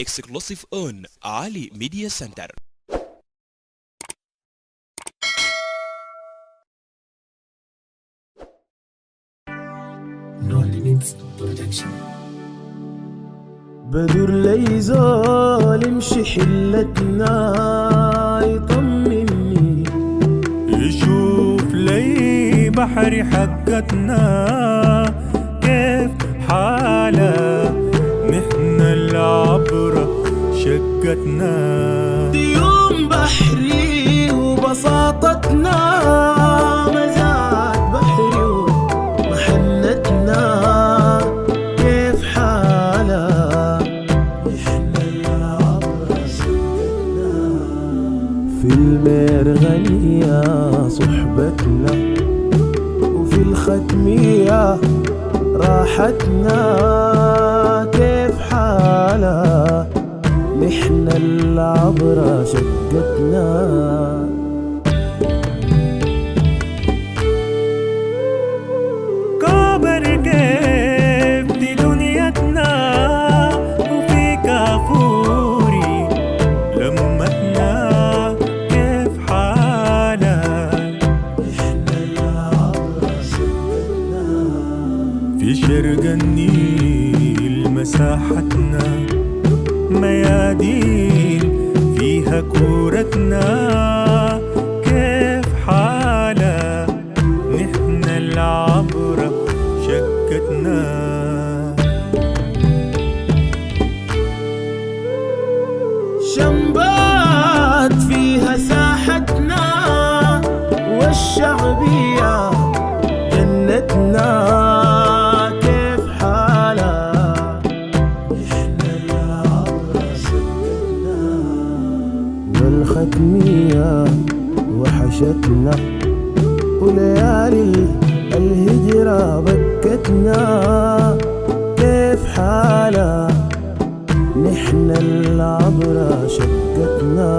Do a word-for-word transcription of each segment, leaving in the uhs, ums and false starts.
exclusive on Ali Media Center. بدر لي زول يمشي حلتنا يطمني، يشوف لي بحر حقتنا كيف حالة، نحن العبرة شقتنا ديوم بحري وبساطتنا مزاد بحري ومحنتنا كيف حالة، نحن العبرة شقتنا في المرغنية صحبتنا وفي الختمية راحتنا كيف حالة، نحن العبرة شقتنا كابر كيف دي دنيتنا وفي كافوري لمتنا كيف حالة، نحن العبرة شقتنا في شرق النيل مساحتنا ميادين فيها كورتنا كيف حالة، نحن العبرة شقتنا شمبات فيها ساحتنا والشعبية جنتنا كيف حالة، نحن العبرة شقتنا والختمية وحشتنا وليالي الهجرة بكتنا كيف حالة، نحن العبرة شقتنا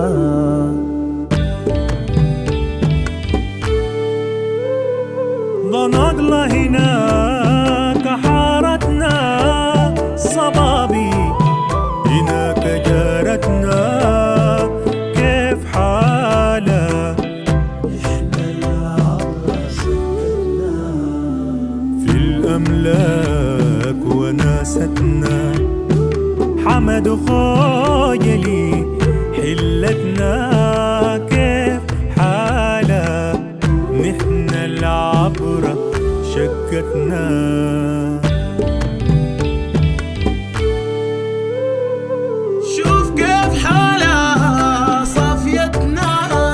ضنقلة هناك حارتنا صبابي هناك جارتنا كيف حالة، نحن العبرة شقتنا في الأملاك وناستنا حمد خوجلي حلتنا كيف حالة، نحن العبرة شقتنا شوف كيف حالها صافيتنا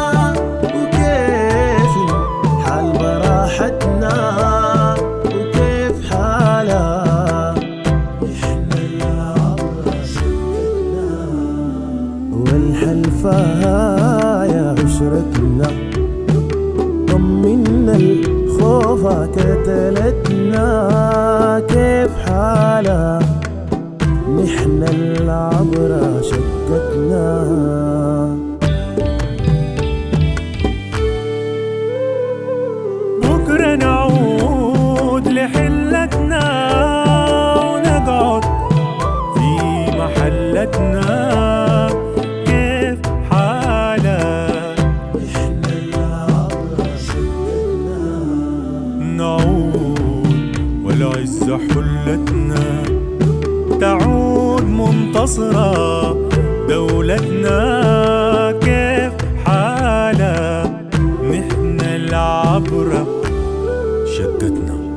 وكيف حال براحتنا وكيف حالها، نحن العبرة شقتنا والحلفة يا عشرتنا طمنا الخوفة كتلتنا كيف حالها، نحن العبرة شقتنا بكرة نعود لحلتنا ونقعد في محلتنا كيف حالة، نحن العبرة شقتنا نعود والعز حلتنا تعود منتصرة دولتنا كيف حالة، نحن العبرة شقتنا.